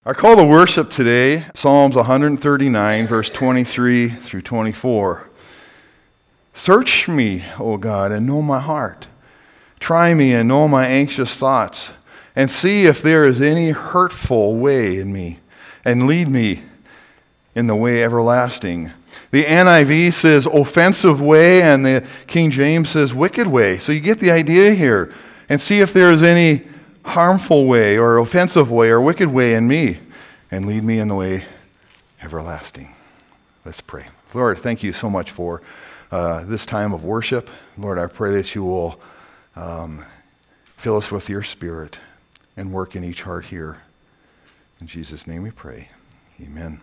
Our call to worship today, Psalms 139, verse 23 through 24. Search me, O God, and know my heart. Try me and know my anxious thoughts, and see if there is any hurtful way in me, and lead me in the way everlasting. The NIV says offensive way, and the King James says wicked way. So you get the idea here. And see if there is any harmful way or offensive way or wicked way in me, and lead me in the way everlasting. Let's pray. Lord, thank you so much for this time of worship. Lord, I pray that you will fill us with your Spirit and work in each heart here. In Jesus' name we pray. Amen.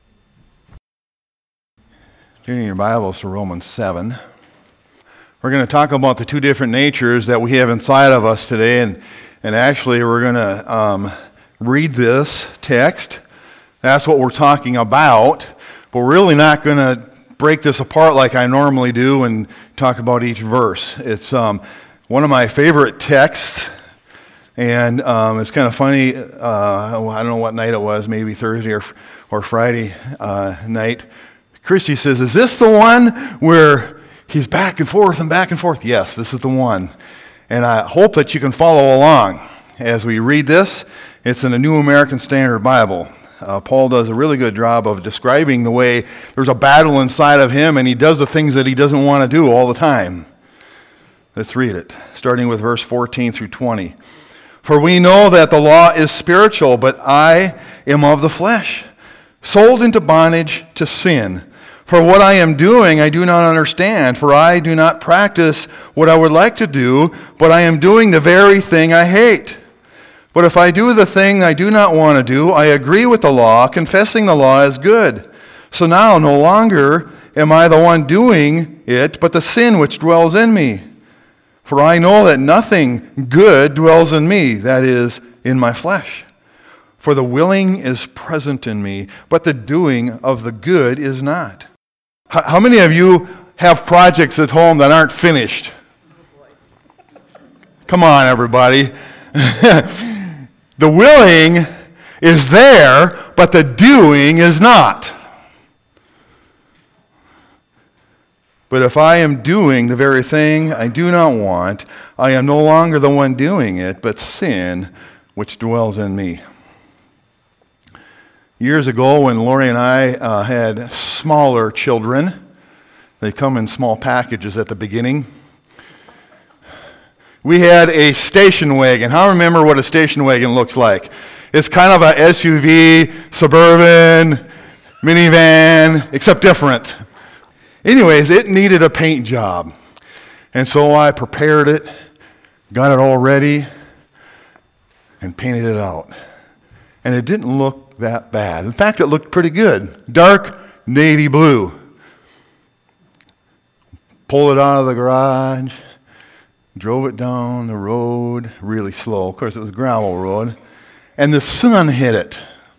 Turning your Bibles to Romans 7. We're going to talk about the two different natures that we have inside of us today, and actually we're going to read this text. That's what we're talking about, but we're really not going to break this apart like I normally do and talk about each verse. It's one of my favorite texts, and it's kind of funny. I don't know what night it was, maybe Thursday or Friday night. Christy says, "Is this the one where he's back and forth and back and forth?" Yes, this is the one. And I hope that you can follow along as we read this. It's in the New American Standard Bible. Paul does a really good job of describing the way there's a battle inside of him, and he does the things that he doesn't want to do all the time. Let's read it, starting with verse 14 through 20. "For we know that the law is spiritual, but I am of the flesh, sold into bondage to sin. For what I am doing I do not understand, for I do not practice what I would like to do, but I am doing the very thing I hate. But if I do the thing I do not want to do, I agree with the law, confessing the law as good. So now no longer am I the one doing it, but the sin which dwells in me. For I know that nothing good dwells in me, that is, in my flesh. For the willing is present in me, but the doing of the good is not." How many of you have projects at home that aren't finished? Come on, everybody. The willing is there, but the doing is not. "But if I am doing the very thing I do not want, I am no longer the one doing it, but sin which dwells in me." Years ago, when Lori and I had smaller children, they come in small packages at the beginning, we had a station wagon. How remember what a station wagon looks like? It's kind of a SUV, suburban, minivan, except different. Anyways, it needed a paint job. And so I prepared it, got it all ready, and painted it out. And it didn't look that bad. In fact, it looked pretty good. Dark navy blue. Pulled it out of the garage, drove it down the road really slow. Of course, it was a gravel road. And the sun hit it.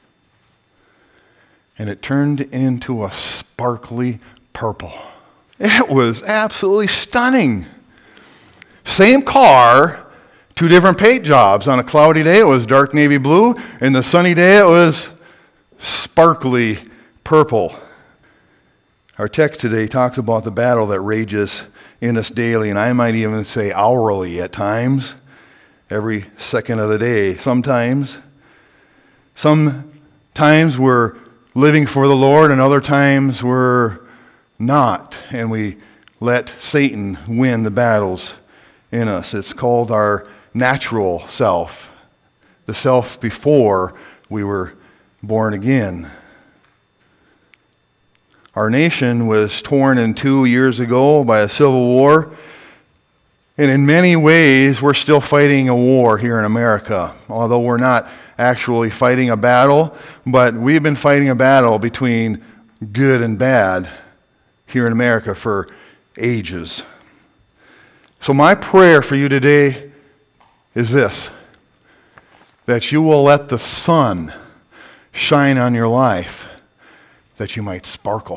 And it turned into a sparkly purple. It was absolutely stunning. Same car, two different paint jobs. On a cloudy day, it was dark navy blue. And the sunny day, it was sparkly purple. Our text today talks about the battle that rages in us daily, and I might even say hourly at times, every second of the day. Sometimes we're living for the Lord, and other times we're not, and we let Satan win the battles in us. It's called our natural self, the self before we were born again. Our nation was torn in two years ago by a civil war, and in many ways we're still fighting a war here in America, although we're not actually fighting a battle, but we've been fighting a battle between good and bad here in America for ages. So my prayer for you today is this: that you will let the sun shine on your life, that you might sparkle.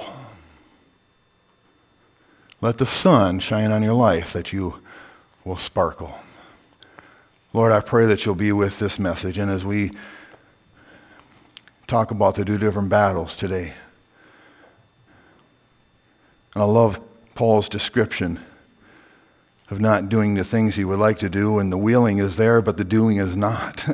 Let the sun shine on your life, that you will sparkle. Lord, I pray that you'll be with this message, and as we talk about the two different battles today. And I love Paul's description of not doing the things he would like to do, and the willing is there, but the doing is not.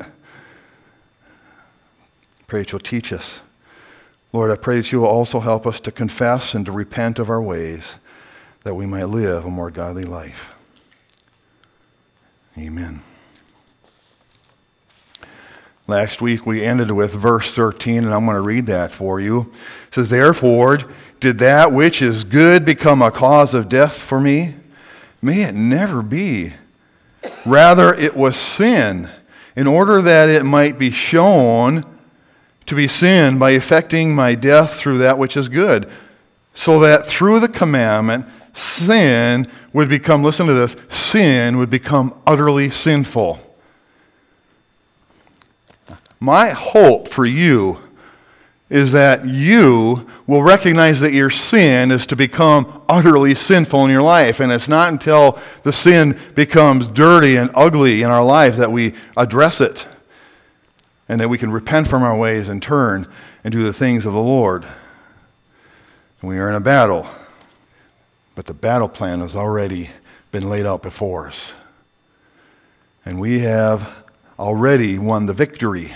Pray that you'll teach us. Lord, I pray that you will also help us to confess and to repent of our ways, that we might live a more godly life. Amen. Last week we ended with verse 13, and I'm going to read that for you. It says, "Therefore, did that which is good become a cause of death for me? May it never be. Rather, it was sin, in order that it might be shown to be sin by effecting my death through that which is good, so that through the commandment, sin would become," listen to this, "sin would become utterly sinful." My hope for you is that you will recognize that your sin is to become utterly sinful in your life. And it's not until the sin becomes dirty and ugly in our life that we address it, and that we can repent from our ways and turn and do the things of the Lord. And we are in a battle, but the battle plan has already been laid out before us. And we have already won the victory.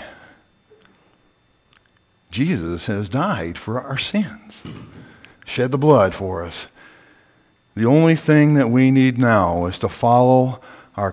Jesus has died for our sins, shed the blood for us. The only thing that we need now is to follow our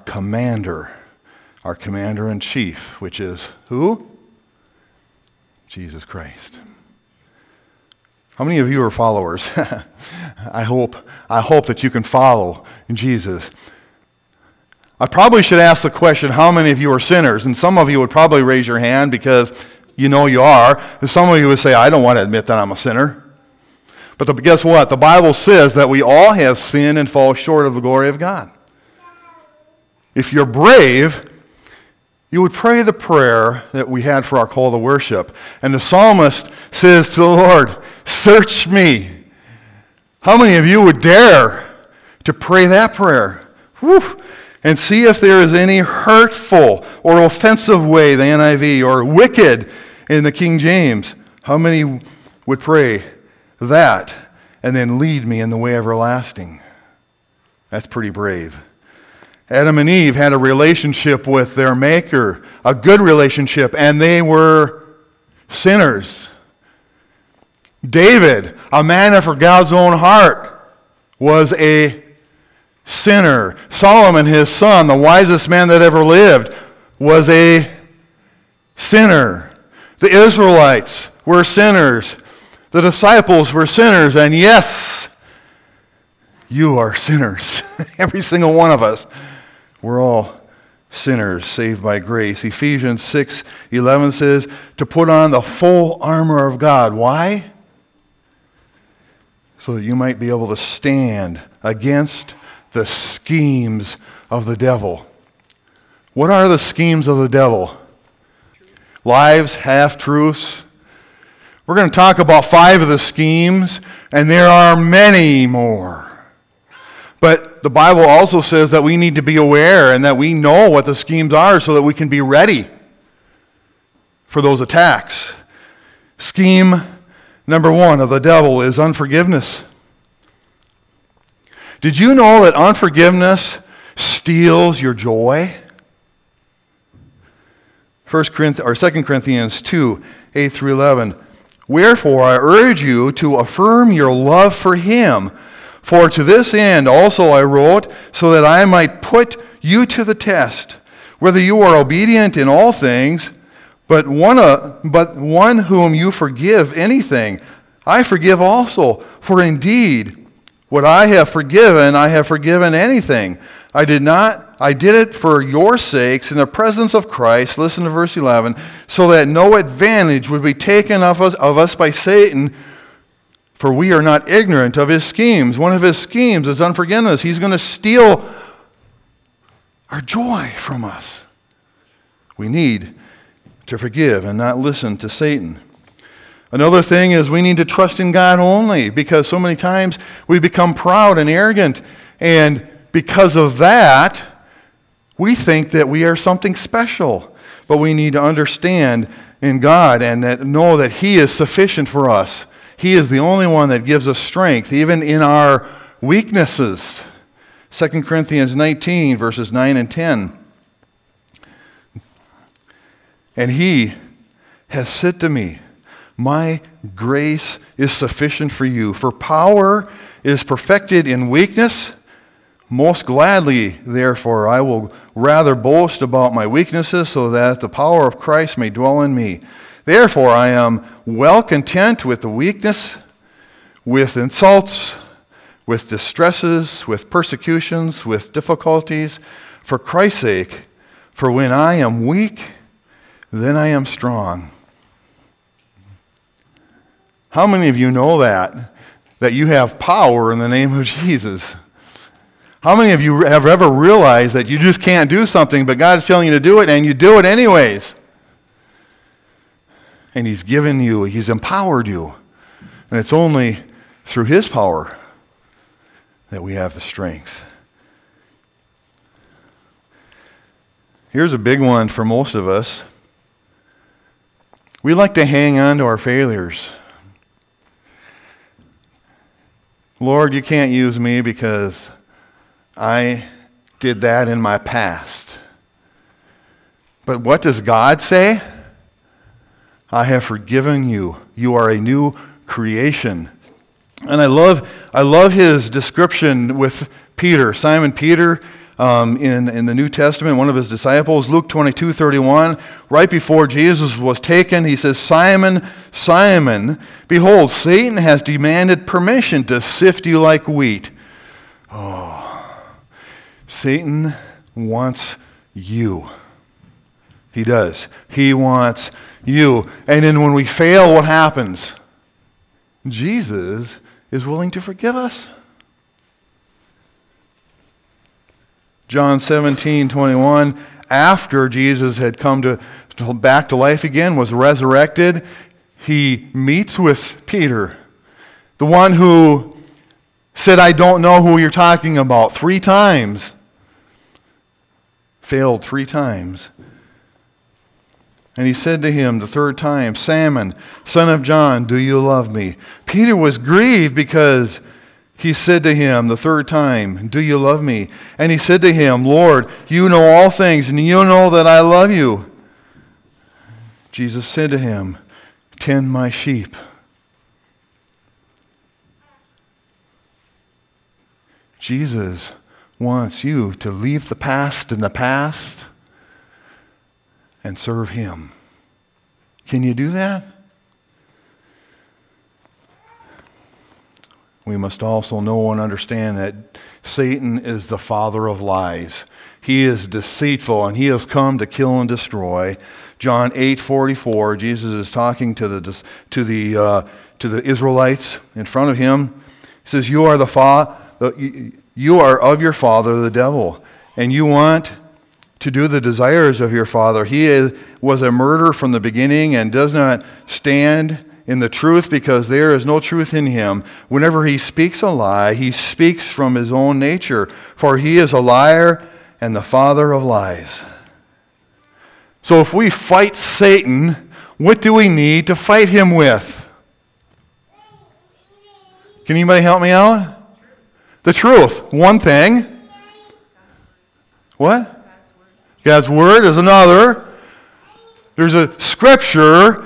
commander-in-chief, which is who? Jesus Christ. How many of you are followers? I hope that you can follow Jesus. I probably should ask the question, how many of you are sinners? And some of you would probably raise your hand because you know you are. And some of you would say, I don't want to admit that I'm a sinner. But guess what? The Bible says that we all have sinned and fall short of the glory of God. If you're brave, you would pray the prayer that we had for our call to worship. And the psalmist says to the Lord, search me. How many of you would dare to pray that prayer? Whew. And see if there is any hurtful or offensive way, the NIV, or wicked in the King James. How many would pray that and then lead me in the way everlasting? That's pretty brave. Adam and Eve had a relationship with their Maker, a good relationship, and they were sinners. David, a man after God's own heart, was a sinner. Solomon, his son, the wisest man that ever lived, was a sinner. The Israelites were sinners. The disciples were sinners. And yes, you are sinners. Every single one of us. We're all sinners saved by grace. Ephesians 6:11 says to put on the full armor of God. Why? So that you might be able to stand against the schemes of the devil. What are the schemes of the devil? Lies, half-truths. We're going to talk about 5 of the schemes, and there are many more. But the Bible also says that we need to be aware and that we know what the schemes are so that we can be ready for those attacks. Scheme number 1 of the devil is unforgiveness. Did you know that unforgiveness steals your joy? 2 Corinthians 2, 8 through 11. Wherefore I urge you to affirm your love for him. For to this end also I wrote, so that I might put you to the test, whether you are obedient in all things, but one whom you forgive anything, I forgive also. For indeed, what I have forgiven anything. I did it for your sakes in the presence of Christ, listen to verse 11, so that no advantage would be taken of us by Satan, for we are not ignorant of his schemes. One of his schemes is unforgiveness. He's going to steal our joy from us. We need to forgive and not listen to Satan. Another thing is we need to trust in God only, because so many times we become proud and arrogant, and because of that, we think that we are something special. But we need to understand in God and that know that He is sufficient for us. He is the only one that gives us strength, even in our weaknesses. 2 Corinthians 19, verses 9 and 10. And He has said to me, my grace is sufficient for you, for power is perfected in weakness. Most gladly, therefore, I will rather boast about my weaknesses so that the power of Christ may dwell in me. Therefore, I am well content with the weakness, with insults, with distresses, with persecutions, with difficulties, for Christ's sake. For when I am weak, then I am strong. How many of you know that you have power in the name of Jesus? How many of you have ever realized that you just can't do something, but God is telling you to do it, and you do it anyways? And He's given you, He's empowered you. And it's only through His power that we have the strength. Here's a big one for most of us. We like to hang on to our failures. Lord, you can't use me because I did that in my past. But what does God say? I have forgiven you. You are a new creation. And I love his description with Peter, Simon Peter, in the New Testament, one of his disciples, Luke 22:31, right before Jesus was taken, he says, Simon, Simon, behold, Satan has demanded permission to sift you like wheat. Oh, Satan wants you. He does. He wants you. And then when we fail, what happens? Jesus is willing to forgive us. John 17:21, after Jesus had come back to life again, was resurrected, he meets with Peter, the one who said, I don't know who you're talking about, 3 times. Failed 3 times. And he said to him the 3rd time, Simon, son of John, do you love me? Peter was grieved because he said to him the 3rd time, do you love me? And he said to him, Lord, you know all things, and you know that I love you. Jesus said to him, tend my sheep. Jesus wants you to leave the past in the past and serve Him. Can you do that? We must also know and understand that Satan is the father of lies. He is deceitful, and he has come to kill and destroy. John 8:44, Jesus is talking to the Israelites in front of him. He says, "You are you are of your father, the devil, and you want to do the desires of your father. He was a murderer from the beginning and does not stand in the truth because there is no truth in him. Whenever he speaks a lie, he speaks from his own nature, for he is a liar and the father of lies." So if we fight Satan, what do we need to fight him with? Can anybody help me out? The truth. One thing. What? God's Word is another. There's a scripture.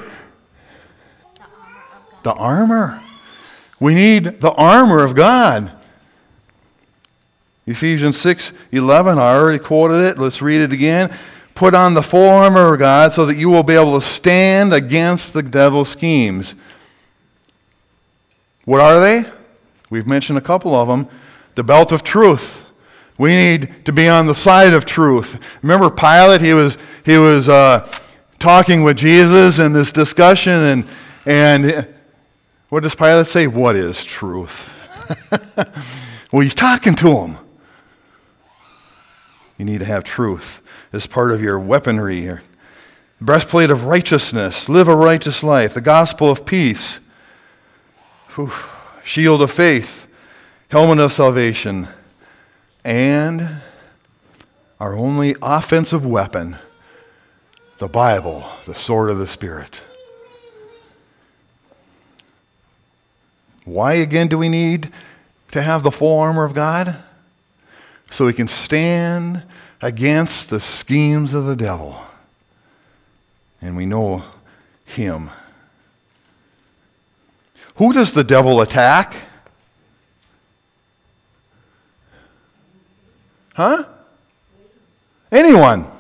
The armor. We need the armor of God. Ephesians 6:11, I already quoted it. Let's read it again. Put on the full armor of God so that you will be able to stand against the devil's schemes. What are they? We've mentioned a couple of them. The belt of truth. We need to be on the side of truth. Remember Pilate? He was talking with Jesus in this discussion, and what does Pilate say? What is truth? Well, he's talking to him. You need to have truth as part of your weaponry here. Breastplate of righteousness. Live a righteous life. The gospel of peace. Shield of faith. Helmet of salvation. And our only offensive weapon, the Bible, the sword of the Spirit. Why again do we need to have the full armor of God? So we can stand against the schemes of the devil. And we know him. Who does the devil attack? Huh? Anyone.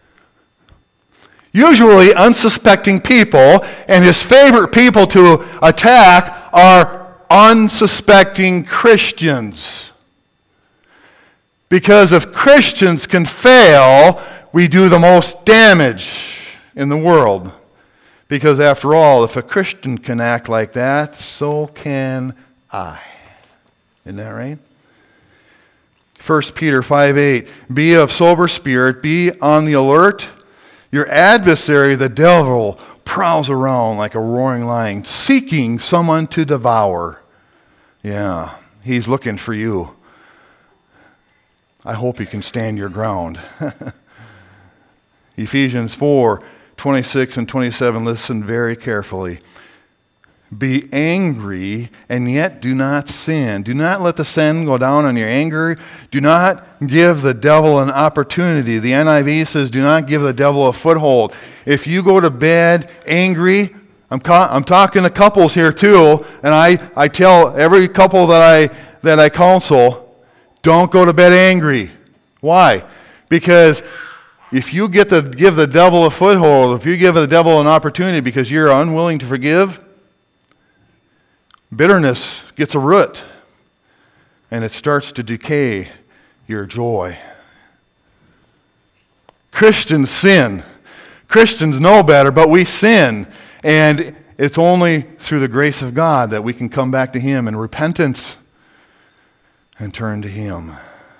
Usually unsuspecting people, and his favorite people to attack are unsuspecting Christians. Because if Christians can fail, we do the most damage in the world. Because after all, if a Christian can act like that, so can I. Isn't that right? 1 Peter 5:8, be of sober spirit, be on the alert. Your adversary, the devil, prowls around like a roaring lion, seeking someone to devour. Yeah, he's looking for you. I hope you can stand your ground. Ephesians 4:26 and 27, listen very carefully. Be angry, and yet do not sin. Do not let the sin go down on your anger. Do not give the devil an opportunity. The NIV says, do not give the devil a foothold. If you go to bed angry, I'm talking to couples here too, and I tell every couple that I counsel, don't go to bed angry. Why? Because if you give the devil a foothold, if you give the devil an opportunity because you're unwilling to forgive, bitterness gets a root, and it starts to decay your joy. Christians sin. Christians know better, but we sin. And it's only through the grace of God that we can come back to Him in repentance and turn to Him.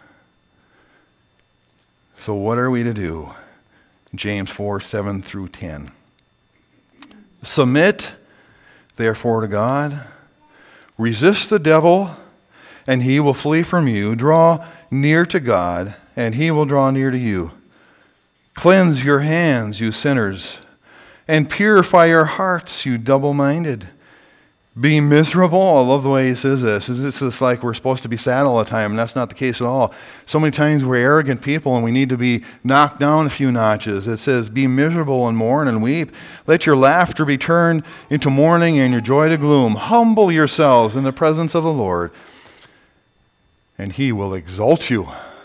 So what are we to do? James 4:7 through 10. Submit, therefore, to God. Resist the devil, and he will flee from you. Draw near to God, and he will draw near to you. Cleanse your hands, you sinners, and purify your hearts, you double-minded. Be miserable. I love the way he says this. It's just like we're supposed to be sad all the time, and that's not the case at all. So many times we're arrogant people, and we need to be knocked down a few notches. It says, be miserable and mourn and weep. Let your laughter be turned into mourning and your joy to gloom. Humble yourselves in the presence of the Lord, and He will exalt you.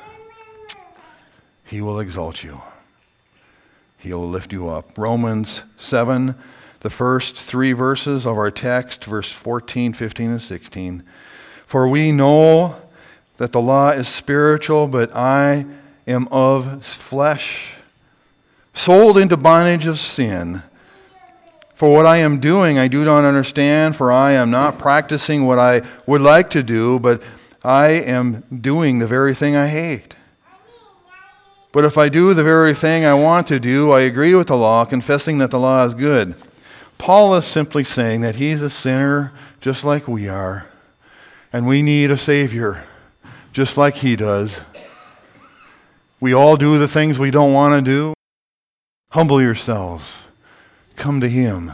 He will exalt you. He will lift you up. Romans 7, the first 3 verses of our text, verse 14, 15, and 16. For we know that the law is spiritual, but I am of flesh, sold into bondage of sin. For what I am doing I do not understand, for I am not practicing what I would like to do, but I am doing the very thing I hate. But if I do the very thing I want to do, I agree with the law, confessing that the law is good. Paul is simply saying that he's a sinner just like we are, and we need a Savior just like he does. We all do the things we don't want to do. Humble yourselves. Come to Him.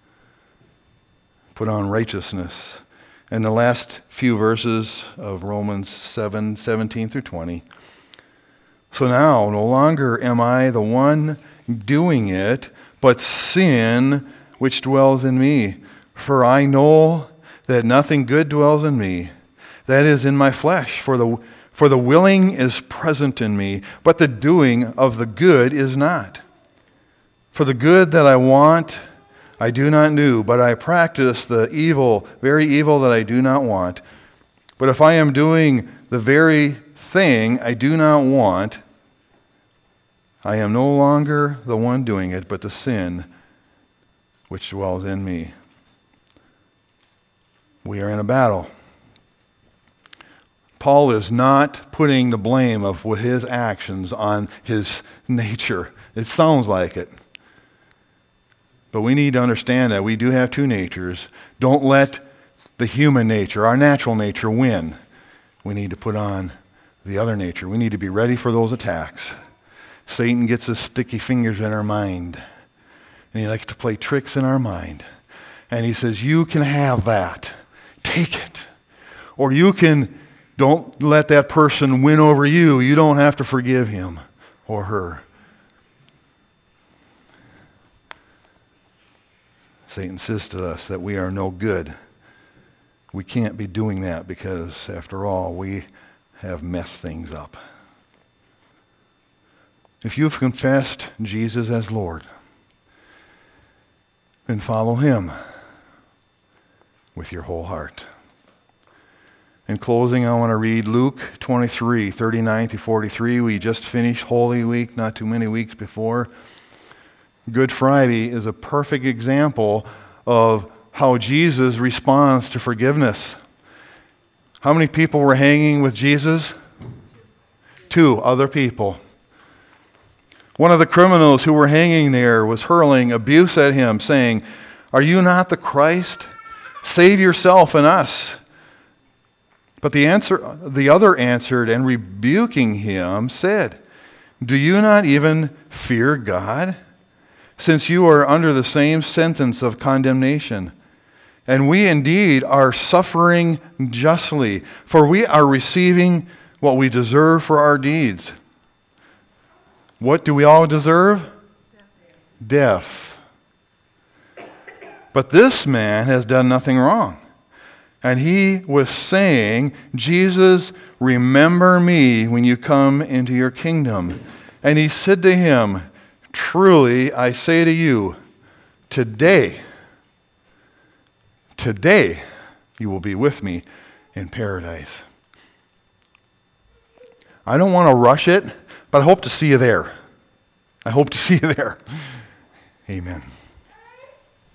Put on righteousness. And the last few verses of Romans 7, 17 through 20. So now, no longer am I the one doing it, but sin which dwells in me. For I know that nothing good dwells in me, that is, in my flesh. For the willing is present in me, but the doing of the good is not. For the good that I want, I do not do, but I practice the evil, very evil that I do not want. But if I am doing the very thing I do not want, I am no longer the one doing it, but the sin which dwells in me. We are in a battle. Paul is not putting the blame of his actions on his nature. It sounds like it. But we need to understand that we do have two natures. Don't let the human nature, our natural nature, win. We need to put on the other nature. We need to be ready for those attacks. Satan gets his sticky fingers in our mind. And he likes to play tricks in our mind. And he says, you can have that. Take it. Or you can, don't let that person win over you. You don't have to forgive him or her. Satan says to us that we are no good. We can't be doing that because, after all, we have messed things up. If you've confessed Jesus as Lord, then follow him with your whole heart. In closing, I want to read Luke 23, 39 through 43. We just finished Holy Week not too many weeks before. Good Friday is a perfect example of how Jesus responds to forgiveness. How many people were hanging with Jesus? 2 other people. One of the criminals who were hanging there was hurling abuse at him, saying, "Are you not the Christ? Save yourself and us." But the other answered, and rebuking him, said, "Do you not even fear God, since you are under the same sentence of condemnation? And we indeed are suffering justly, for we are receiving what we deserve for our deeds." What do we all deserve? Death. But this man has done nothing wrong. And he was saying, "Jesus, remember me when you come into your kingdom." And he said to him, "Truly, I say to you, today you will be with me in paradise." I don't want to rush it, but I hope to see you there. I hope to see you there. Amen.